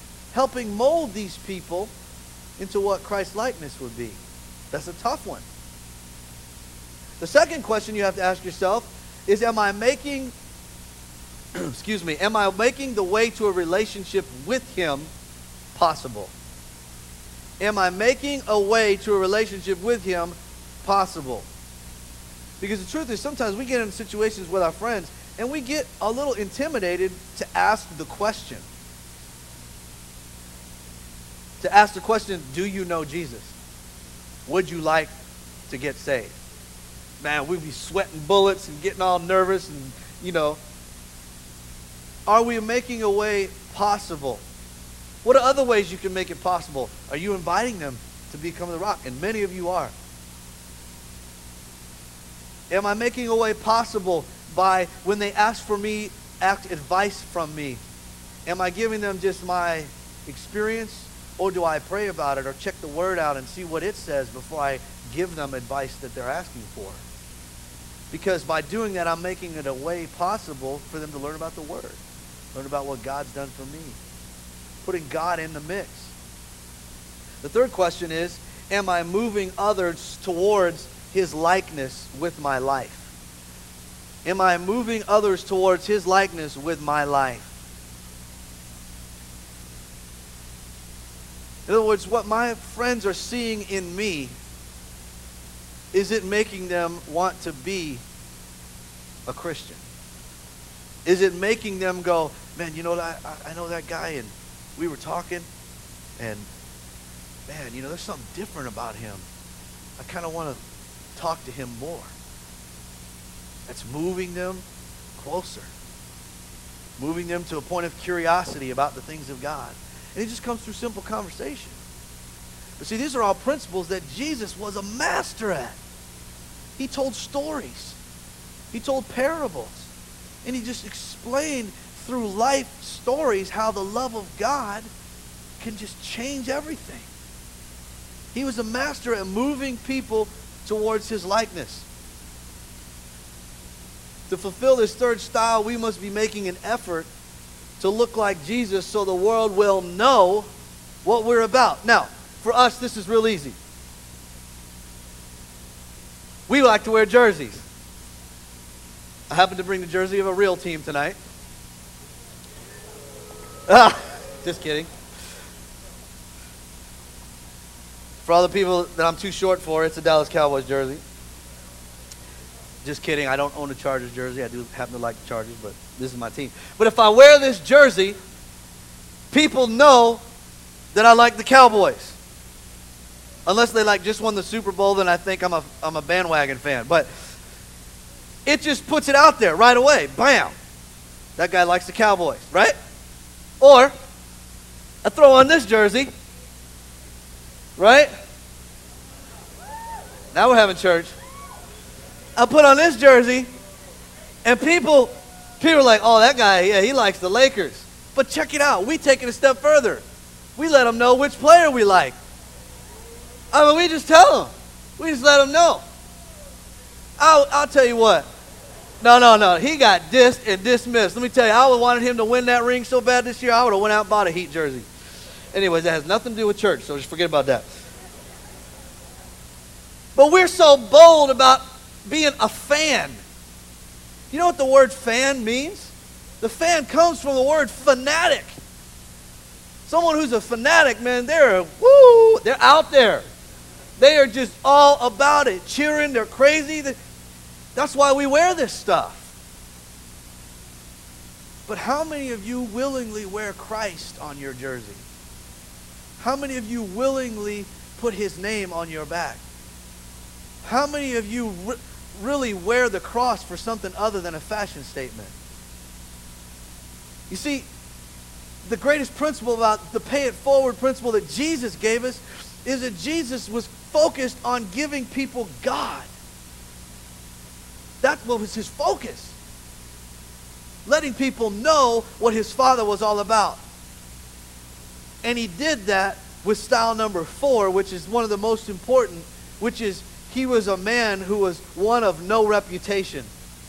helping mold these people into what Christ's likeness would be? That's a tough one. The second question you have to ask yourself is, am I making am I making the way to a relationship with Him possible? Am I making a way to a relationship with Him possible? Because the truth is, sometimes we get in situations with our friends and we get a little intimidated to ask the question. To ask the question, do you know Jesus? Would you like to get saved? Man, we'd be sweating bullets and getting all nervous and, Are we making a way possible? What are other ways you can make it possible? Are you inviting them to become the Rock? And many of you are. Am I making a way possible by, when they ask for me, advice from me? Am I giving them just my experience? Or do I pray about it or check the Word out and see what it says before I give them advice that they're asking for? Because by doing that, I'm making it a way possible for them to learn about the Word. Learn about what God's done for me. Putting God in the mix. The third question is, am I moving others towards His likeness with my life? Am I moving others towards His likeness with my life? In other words, what my friends are seeing in me, is it making them want to be a Christian? Is it making them go, man, I know that guy, and we were talking, and man, there's something different about him. I kind of want to talk to him more. That's moving them closer. Moving them to a point of curiosity about the things of God. And it just comes through simple conversation. But see, these are all principles that Jesus was a master at. He told stories. He told parables. And he just explained through life stories how the love of God can just change everything. He was a master at moving people towards His likeness. To fulfill this third style, we must be making an effort to look like Jesus so the world will know what we're about. Now, for us, this is real easy. We like to wear jerseys. I happen to bring the jersey of a real team tonight. Just kidding. For all the people that I'm too short for, it's a Dallas Cowboys jersey. Just kidding. I don't own a Chargers jersey. I do happen to like the Chargers, but this is my team. But if I wear this jersey, people know that I like the Cowboys. Unless they just won the Super Bowl, then I think I'm a bandwagon fan. But it just puts it out there right away. Bam. That guy likes the Cowboys, right? Or I throw on this jersey, right? Now we're having church. I put on this jersey, and people are like, oh, that guy, yeah, he likes the Lakers. But check it out. We take it a step further. We let them know which player we like. I mean, we just tell them. We just let them know. I'll tell you what. No. He got dissed and dismissed. Let me tell you, I would have wanted him to win that ring so bad this year, I would have went out and bought a Heat jersey. Anyways, that has nothing to do with church, so just forget about that. But we're so bold about being a fan. You know what the word fan means? The fan comes from the word fanatic. Someone who's a fanatic, man, they're out there. They are just all about it, cheering, they're crazy. That's why we wear this stuff. But how many of you willingly wear Christ on your jersey? How many of you willingly put His name on your back? How many of you really wear the cross for something other than a fashion statement? You see, the greatest principle about the pay it forward principle that Jesus gave us is that Jesus was focused on giving people God. That was His focus. Letting people know what His Father was all about. And He did that with style number 4, which is one of the most important, which is He was a man who was one of no reputation.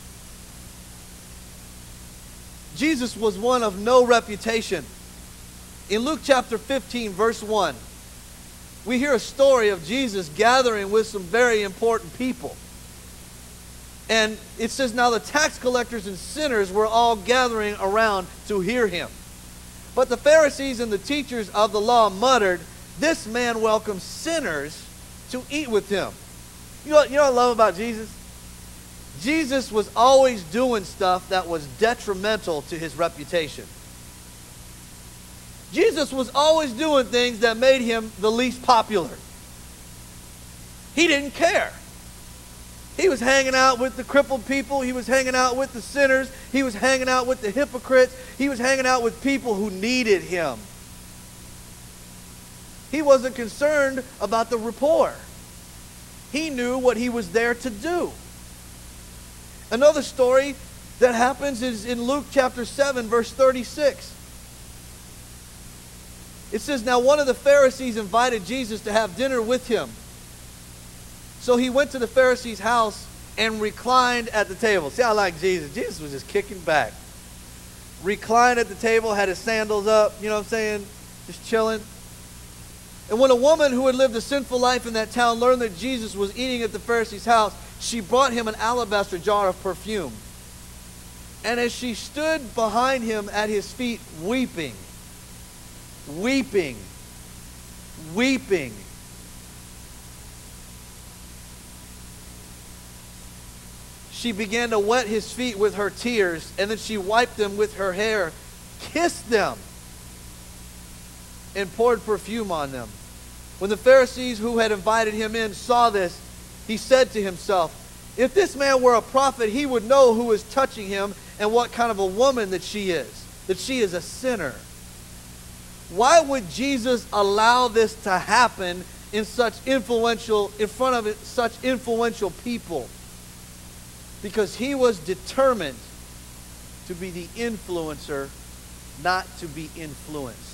Jesus was one of no reputation. In Luke chapter 15, verse 1, we hear a story of Jesus gathering with some very important people. And it says, now the tax collectors and sinners were all gathering around to hear him. But the Pharisees and the teachers of the law muttered, this man welcomes sinners to eat with him. You know what I love about Jesus? Jesus was always doing stuff that was detrimental to his reputation. Jesus was always doing things that made him the least popular. He didn't care. He was hanging out with the crippled people. He was hanging out with the sinners. He was hanging out with the hypocrites. He was hanging out with people who needed him. He wasn't concerned about the rapport. He knew what he was there to do. Another story that happens is in Luke chapter 7, verse 36. It says, now one of the Pharisees invited Jesus to have dinner with him. So he went to the Pharisee's house and reclined at the table. See, I like Jesus. Jesus was just kicking back. Reclined at the table, had his sandals up, you know what I'm saying? Just chilling. And when a woman who had lived a sinful life in that town learned that Jesus was eating at the Pharisee's house, she brought him an alabaster jar of perfume. And as she stood behind him at his feet, weeping, she began to wet his feet with her tears, and then she wiped them with her hair, kissed them, and poured perfume on them. When the Pharisees who had invited him in saw this, he said to himself, if this man were a prophet, he would know who is touching him and what kind of a woman that she is a sinner. Why would Jesus allow this to happen in front of such influential people? Because he was determined to be the influencer, not to be influenced.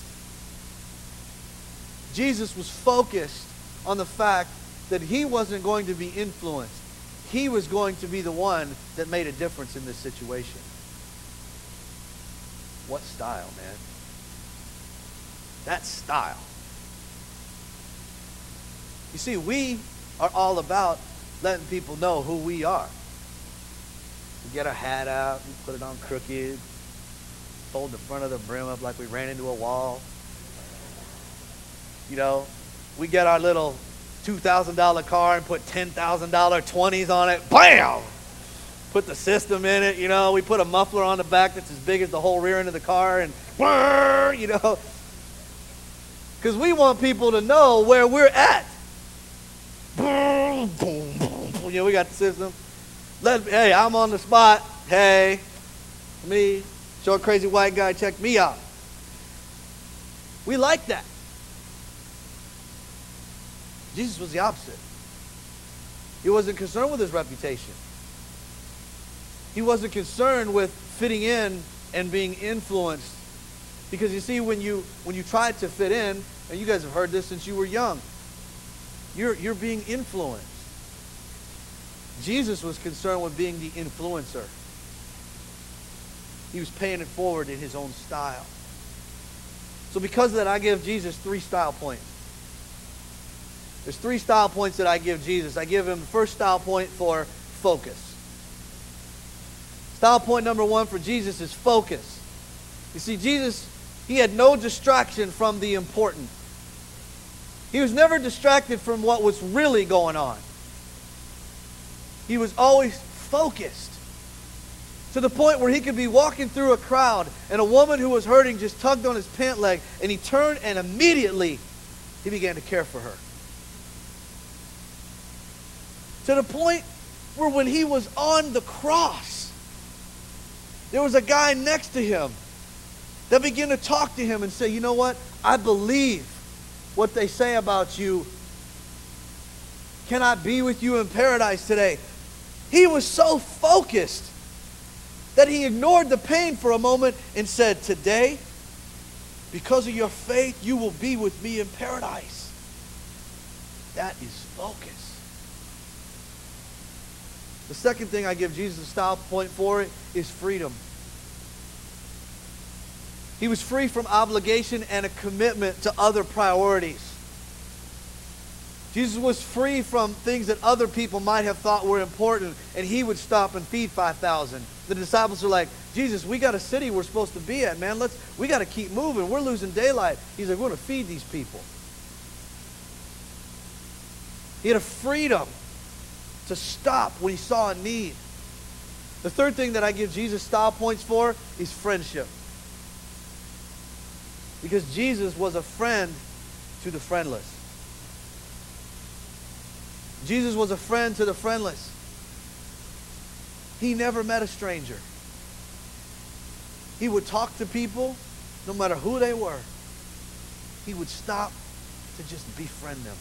Jesus was focused on the fact that he wasn't going to be influenced. He was going to be the one that made a difference in this situation. What style, man? That's style. You see, we are all about letting people know who we are. We get our hat out, we put it on crooked, fold the front of the brim up like we ran into a wall. You know, we get our little $2,000 car and put $10,000 20s on it. Bam! Put the system in it, you know. We put a muffler on the back that's as big as the whole rear end of the car, and you know. Because we want people to know where we're at. You know, we got the system. Hey, I'm on the spot. Hey, me, short crazy white guy, check me out. We like that. Jesus was the opposite. He wasn't concerned with his reputation. He wasn't concerned with fitting in and being influenced. Because you see, when you try to fit in, and you guys have heard this since you were young, you're being influenced. Jesus was concerned with being the influencer. He was paying it forward in his own style. So because of that, I give Jesus 3 style points. There's 3 style points that I give Jesus. I give him the first style point for focus. Style point number 1 for Jesus is focus. You see, Jesus, he had no distraction from the important. He was never distracted from what was really going on. He was always focused. To the point where he could be walking through a crowd and a woman who was hurting just tugged on his pant leg, and he turned and immediately he began to care for her. To the point where when he was on the cross, there was a guy next to him that began to talk to him and say, you know what? I believe what they say about you. Can I be with you in paradise today? He was so focused that he ignored the pain for a moment and said, today, because of your faith, you will be with me in paradise. That is focus. The second thing I give Jesus a style point for is freedom. He was free from obligation and a commitment to other priorities. Jesus was free from things that other people might have thought were important, and he would stop and feed 5,000. The disciples are like, Jesus, we got a city we're supposed to be at, man. We got to keep moving. We're losing daylight. He's like, we're going to feed these people. He had a freedom to stop when he saw a need. The third thing that I give Jesus style points for is friendship. Because Jesus was a friend to the friendless. Jesus was a friend to the friendless. He never met a stranger. He would talk to people no matter who they were. He would stop to just befriend them.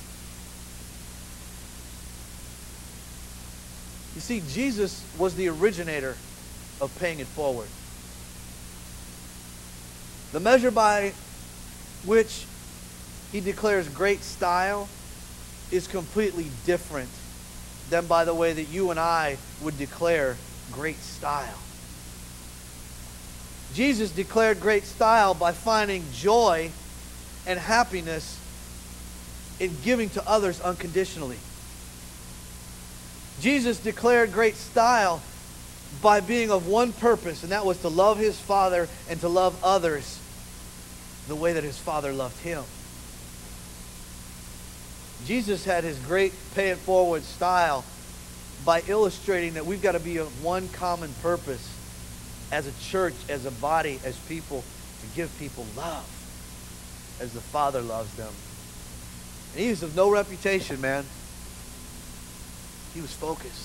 You see, Jesus was the originator of paying it forward. The measure by which he declares great style is completely different than by the way that you and I would declare great style. Jesus declared great style by finding joy and happiness in giving to others unconditionally. Jesus declared great style by being of one purpose, and that was to love his Father and to love others the way that his Father loved him. Jesus had his great pay it forward style by illustrating that we've got to be of one common purpose as a church, as a body, as people, to give people love as the Father loves them. And he was of no reputation, man. He was focused.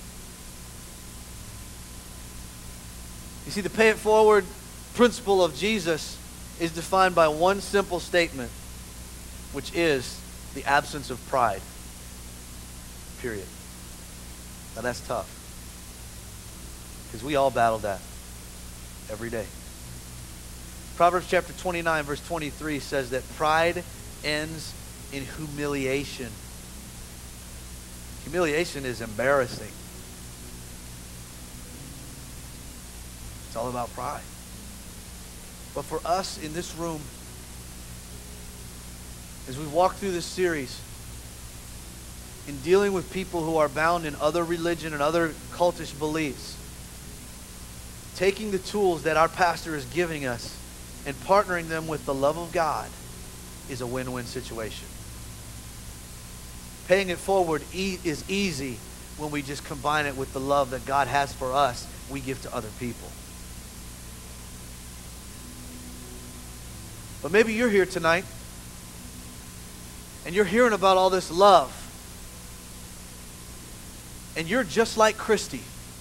You see, the pay it forward principle of Jesus is defined by one simple statement, which is the absence of pride. Period. Now that's tough, because we all battle that every day. Proverbs chapter 29 verse 23 says that pride ends in humiliation. Humiliation is embarrassing. It's all about pride. But for us in this room, as we walk through this series, in dealing with people who are bound in other religion and other cultish beliefs, taking the tools that our pastor is giving us and partnering them with the love of God is a win-win situation. Paying it forward is easy when we just combine it with the love that God has for us, we give to other people. But maybe you're here tonight and you're hearing about all this love, and you're just like Christy.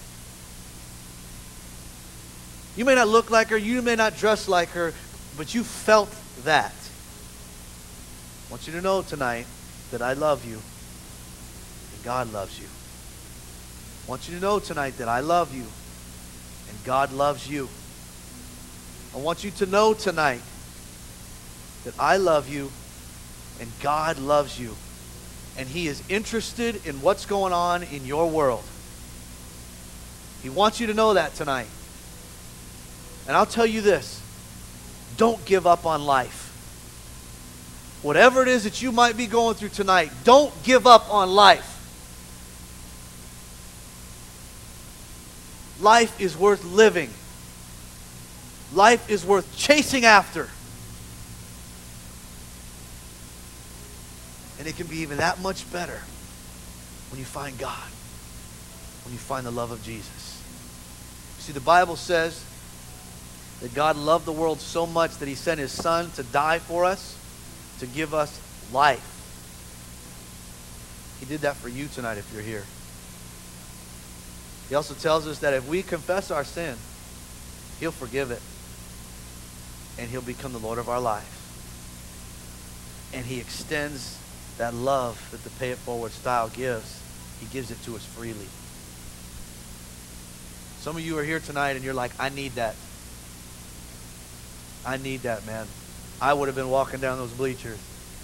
You may not look like her, you may not dress like her, but you felt that. I want you to know tonight that I love you and God loves you. I want you to know tonight that I love you and God loves you. I want you to know tonight that I love you and God loves you, and He is interested in what's going on in your world. He wants you to know that tonight. And I'll tell you this, don't give up on life. Whatever it is that you might be going through tonight, don't give up on life. Life is worth living. Life is worth chasing after. And it can be even that much better when you find God, when you find the love of Jesus. See, the Bible says that God loved the world so much that He sent His Son to die for us, to give us life. He did that for you tonight if you're here. He also tells us that if we confess our sin, He'll forgive it. And He'll become the Lord of our life. And He extends that love that the pay it forward style gives. He gives it to us freely. Some of you are here tonight and you're like, I need that. I need that, man. I would have been walking down those bleachers.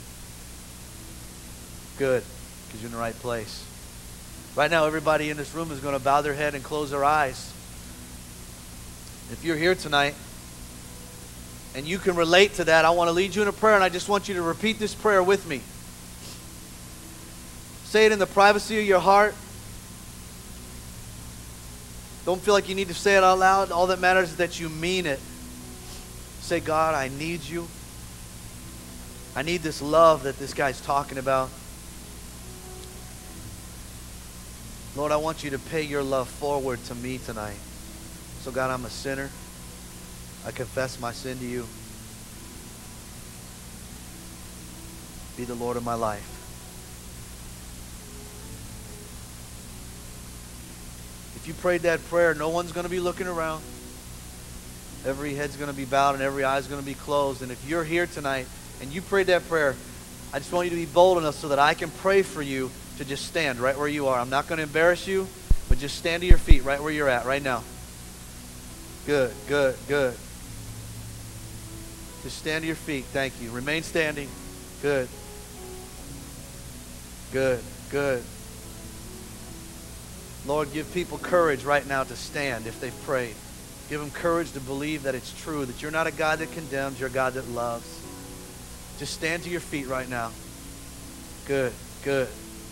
Good, because you're in the right place. Right now, everybody in this room is going to bow their head and close their eyes. If you're here tonight and you can relate to that, I want to lead you in a prayer, and I just want you to repeat this prayer with me. Say it in the privacy of your heart. Don't feel like you need to say it out loud. All that matters is that you mean it. Say, God, I need you. I need this love that this guy's talking about. Lord, I want you to pay your love forward to me tonight. So God, I'm a sinner. I confess my sin to you. Be the Lord of my life. If you prayed that prayer, no one's going to be looking around. Every head's going to be bowed and every eye's going to be closed. And if you're here tonight and you prayed that prayer, I just want you to be bold enough so that I can pray for you to just stand right where you are. I'm not going to embarrass you, but just stand to your feet right where you're at right now. Good, good, good. Just stand to your feet. Thank you. Remain standing. Good. Good, good. Lord, give people courage right now to stand if they've prayed. Give them courage to believe that it's true, that you're not a God that condemns, you're a God that loves. Just stand to your feet right now. Good, good,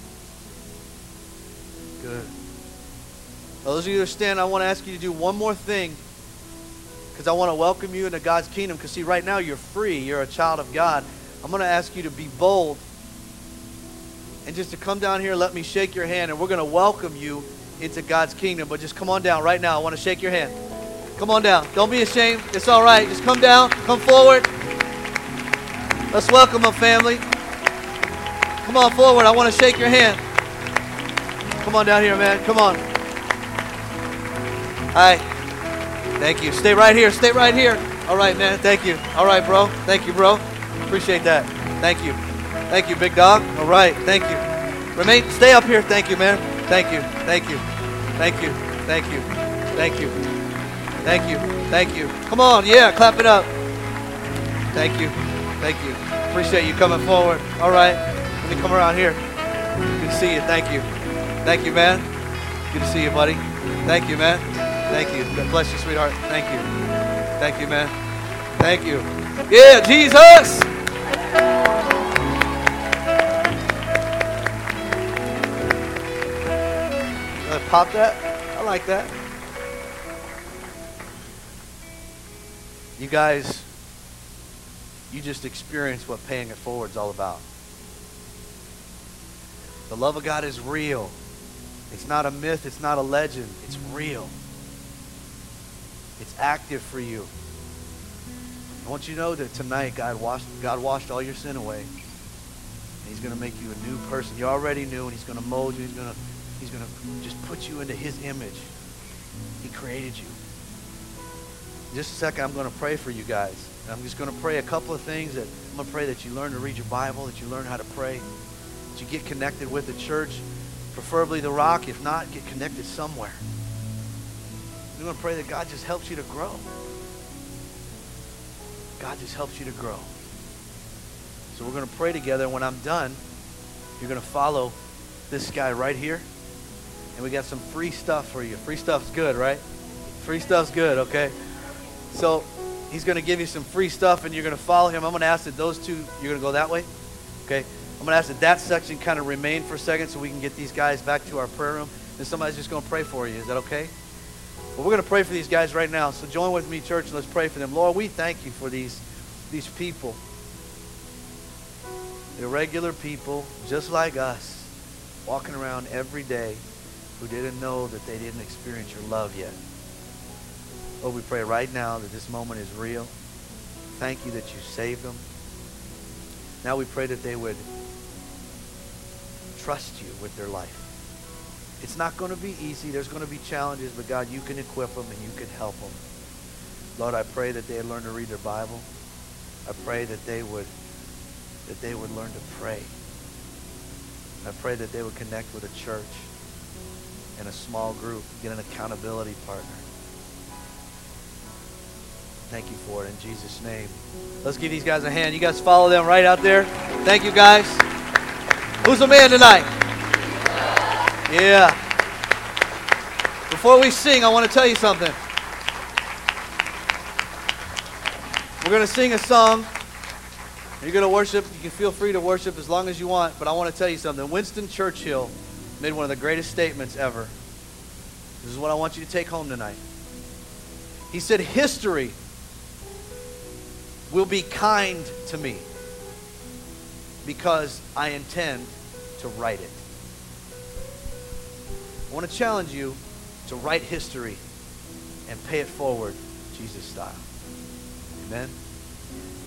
good. Now, those of you who stand, I want to ask you to do one more thing, because I want to welcome you into God's kingdom. Because see, right now you're free. You're a child of God. I'm going to ask you to be bold and just to come down here and let me shake your hand, and we're going to welcome you into God's kingdom. But just come on down right now. I want to shake your hand. Come on down. Don't be ashamed. It's all right. Just come down. Come forward. Let's welcome them, family. Come on forward. I want to shake your hand. Come on down here, man. Come on. Hi. Thank you. Stay right here. Stay right here. All right, man. Thank you. All right, bro. Thank you, bro. Appreciate that. Thank you. Thank you, big dog. All right. Thank you. Remain. Stay up here. Thank you, man. Thank you. Thank you. Thank you. Thank you. Thank you. Thank you. Thank you. Come on. Yeah. Clap it up. Thank you. Thank you. Appreciate you coming forward. All right. Let me come around here. Good to see you. Thank you. Thank you, man. Good to see you, buddy. Thank you, man. Thank you. God bless you, sweetheart. Thank you. Thank you, man. Thank you. Yeah, Jesus. Pop that. I like that. You guys, you just experienced what paying it forward is all about. The love of God is real. It's not a myth. It's not a legend. It's real. It's active for you. I want you to know that tonight God washed all your sin away. And he's going to make you a new person. You already knew, and he's going to mold you. He's going to just put you into his image. He created you. In just a second, I'm going to pray for you guys. And I'm just going to pray a couple of things. That I'm going to pray that you learn to read your Bible, that you learn how to pray, that you get connected with the church, preferably the Rock. If not, get connected somewhere. I'm going to pray that God just helps you to grow. God just helps you to grow. So we're going to pray together, and when I'm done, you're going to follow this guy right here. And we got some free stuff for you. Free stuff's good, right? Free stuff's good, okay? So he's going to give you some free stuff, and you're going to follow him. I'm going to ask that those two, you're going to go that way, okay? I'm going to ask that section kind of remain for a second so we can get these guys back to our prayer room. And somebody's just going to pray for you. Is that okay? Well, we're going to pray for these guys right now. So join with me, church, and let's pray for them. Lord, we thank you for these people. They're regular people, just like us, walking around every day, who didn't know that they didn't experience your love yet. Lord, we pray right now that this moment is real. Thank you that you saved them. Now we pray that they would trust you with their life. It's not going to be easy. There's going to be challenges, but God, you can equip them and you can help them. Lord, I pray that they would learn to read their Bible. I pray that they would learn to pray. I pray that they would connect with a church and a small group, get an accountability partner. Thank you for it in Jesus' name. Let's give these guys a hand. You guys follow them right out there. Thank you, guys. Who's the man tonight? Yeah. Before we sing, I want to tell you something. We're going to sing a song. You're going to worship. You can feel free to worship as long as you want, but I want to tell you something. Winston Churchill made one of the greatest statements ever. This is what I want you to take home tonight. He said, history will be kind to me because I intend to write it. I want to challenge you to write history and pay it forward Jesus style. Amen.